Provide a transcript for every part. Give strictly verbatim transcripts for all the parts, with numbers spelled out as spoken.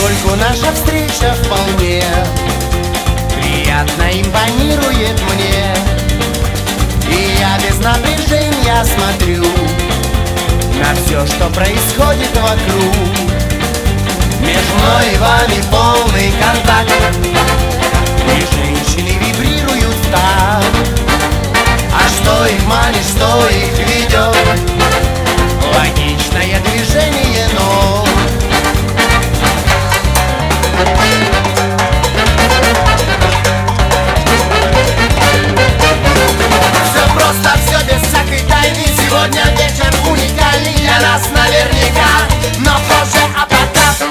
Поскольку наша встреча вполне приятно импонирует мне, и я без напряжения смотрю на все, что происходит вокруг. Между мной и вами полный контакт, и женщины вибрируют в такт. А что их манит, что их ведет? Логичное движение ног. Все просто, все без всякой тайны. Сегодня вечер уникальный для нас наверняка, но позже, а пока.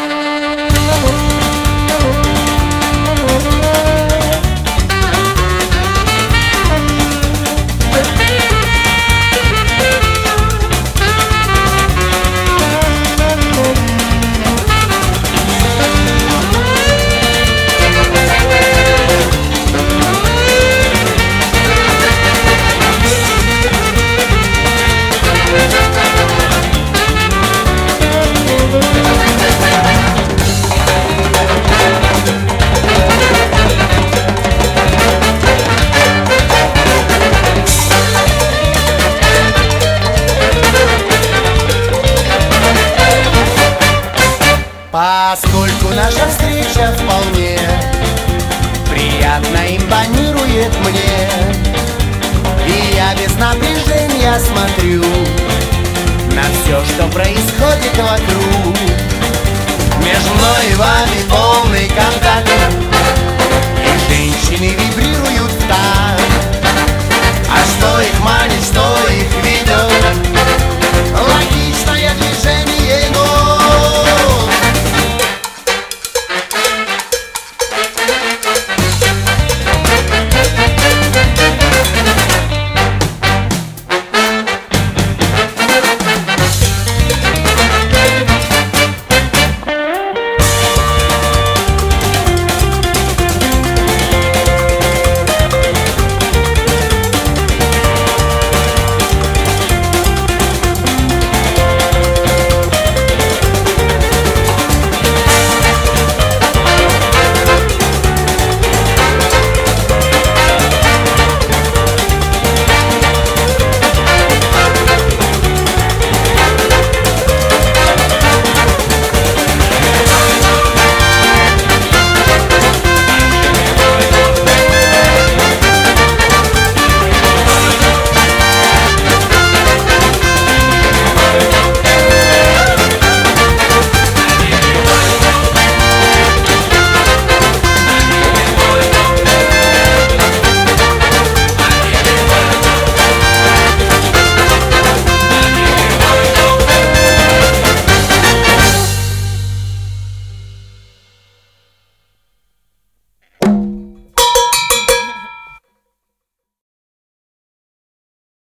Поскольку наша встреча вполне приятно импонирует мне, и я без напряжения смотрю на все, что происходит вокруг.